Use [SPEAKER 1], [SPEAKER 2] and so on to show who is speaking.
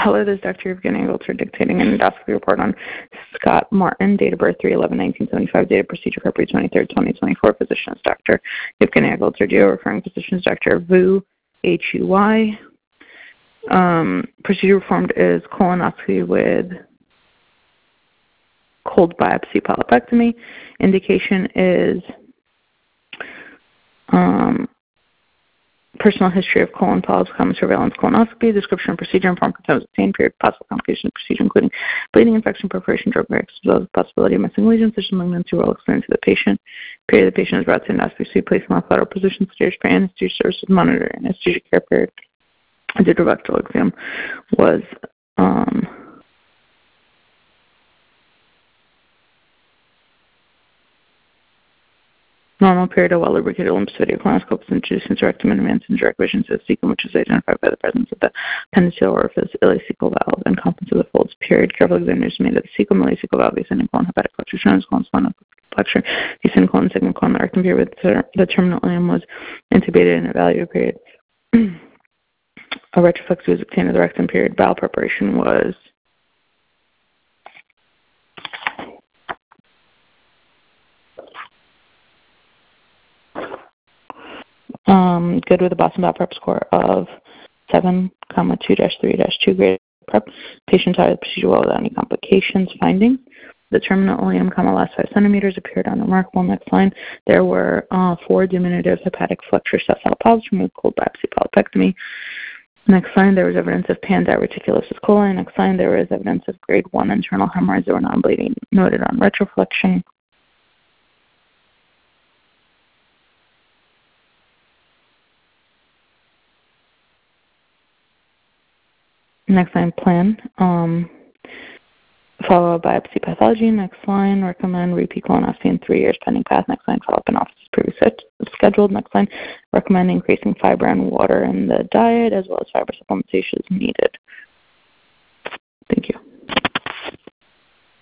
[SPEAKER 1] Hello, this is Dr. Evgeny Agolter dictating an endoscopy report on Scott Martin, date of birth 3/11/1975, date of procedure February 23rd, 2024. Physician is Dr. Evgeny Agolter, DO, referring physician is Dr. Vu, H-U-Y. Procedure performed is colonoscopy with cold biopsy polypectomy. Indication is personal history of colon polyps, common surveillance colonoscopy, description of procedure, informed consent was obtained, period, possible complications of procedure, including bleeding, infection, perforation, drug reactions, as well as the possibility of missing lesions, such as malignancy, will explain to the patient. Period, the patient is brought to endoscopy suite, placed in left lateral position, staged for anesthesia services, monitor anesthesia care, period. A rectal exam was normal, period, a well-lubricated lymphocytic colonoscope was introduced into rectum and advanced in direct vision to the cecum, which is identified by the presence of the appendiceal orifice, ileocecal valve, and contents of the folds, period. Careful examination made of the cecum, ileocecal valve, ascending colon, hepatic flexure, sinus colon, splenic flexure, descending colon, segment colon, the rectum, period, with the terminal ileum was intubated and evaluated, period. A retroflexy was obtained of the rectum, period. Bowel preparation was good with a Boston Bowel Prep score of 7,2-3-2 grade prep. Patient started the procedure well without any complications. Findings: the terminal ileum, last 5 centimeters, appeared unremarkable. Next line, there were 4 diminutive hepatic flexure sessile polyps removed, cold biopsy polypectomy. Next line, there was evidence of pan-diverticulosis coli. Next line, there was evidence of grade 1 internal hemorrhoids that were non-bleeding, noted on retroflexion. Next line, plan. Follow up biopsy pathology. Next line, recommend repeat colonoscopy in 3 years pending path. Next line, follow up in office previously scheduled. Next line, recommend increasing fiber and water in the diet as well as fiber supplementation is needed.